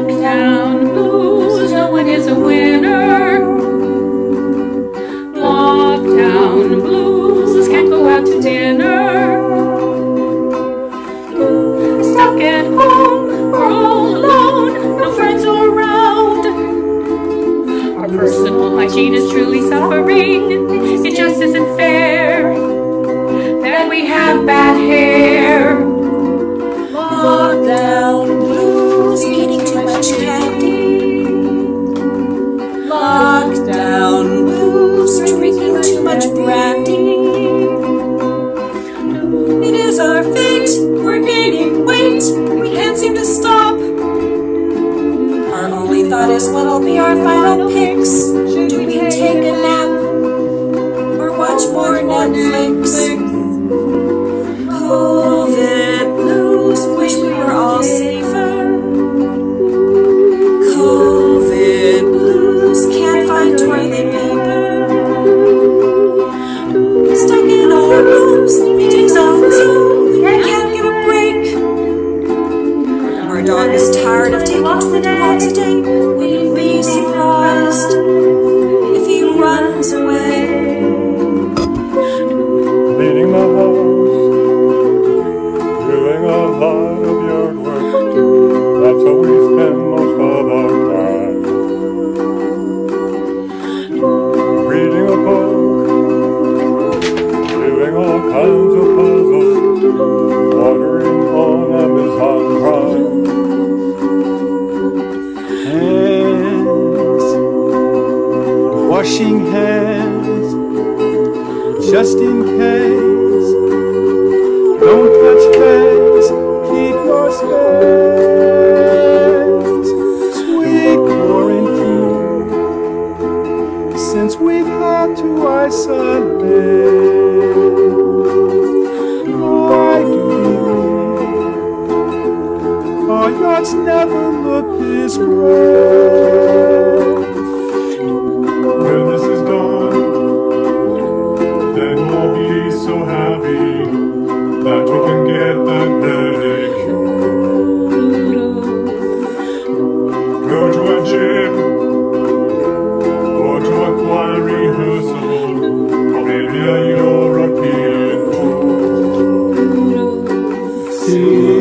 Lockdown blues, no one is a winner. Lockdown blues, can't go out to dinner. Stuck at home, we're all alone, no friends around. Our personal hygiene is truly suffering. It just isn't fair that we have bad hair. Lockdown blues, eating too much candy. Lockdown blues, drinking too much brandy. It is our fate, we're gaining weight, we can't seem to stop. Our only thought is what'll be our final picks. Do we take a nap or watch more Netflix? COVID blues, wish we were all safer. COVID blues, can't find toilet paper. Stuck in our rooms, meetings on Zoom, we can't get a break. Our dog is tired of taking 20 walks a day. We'd be surprised if he runs away. Cleaning the house, doing a lot of yard work, that's how we spend most of our time. Reading a book, doing all kinds of puzzles, ordering on Amazon Prime. Hands, washing hands, just in case. Don't touch face, keep your space. Sweet quarantine, since we've had to isolate. Why do we our yachts never look this great? When this is done, then we'll be so happy that we can get that pedicure. Go to a gym, or to a choir rehearsal, or maybe a European tour. See